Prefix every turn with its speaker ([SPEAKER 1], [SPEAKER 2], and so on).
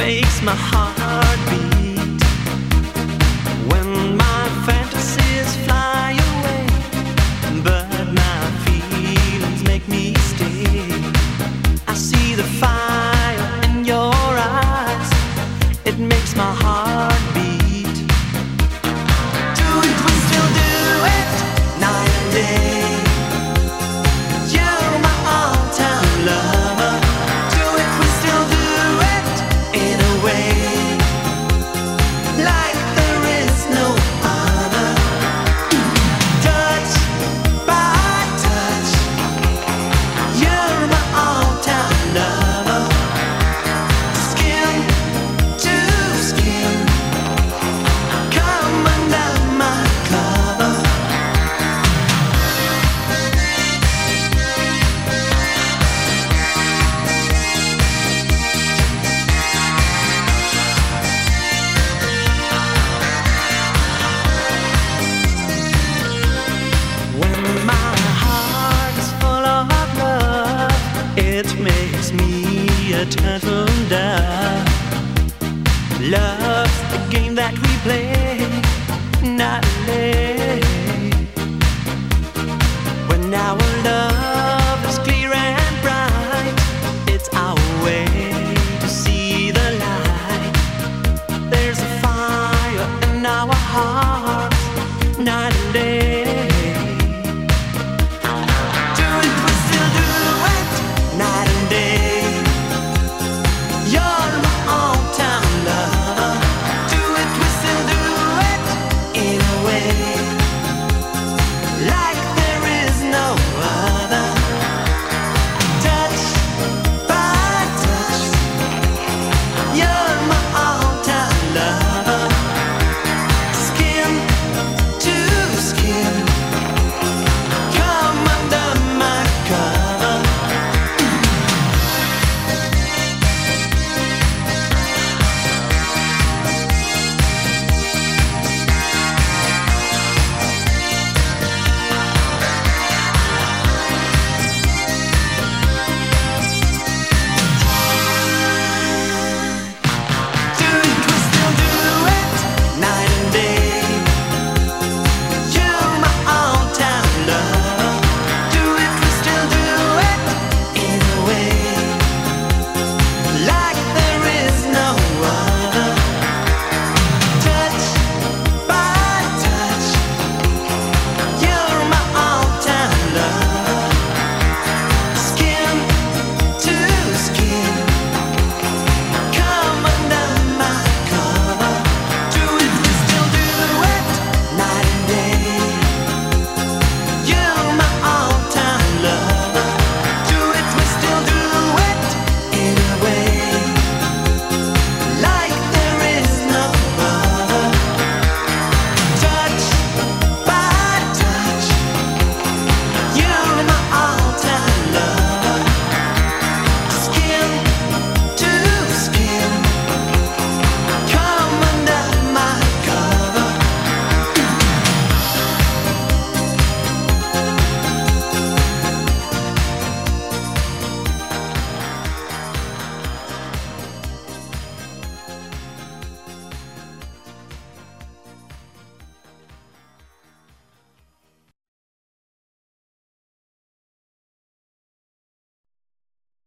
[SPEAKER 1] makes my heart beat. When my fantasies fly away, but my feelings make me stay. I see the fire in your eyes, it makes my heart beat. Do it, we still do it, night and day. You're my all-time lover. Do it, we still do it in a way like there is no other. Touch by touch, you're my all-time lover. Skin to skin, come under my cover. When my heart is full of love, it makes me a turtle dove. Love's the game that we play, not a day. When our love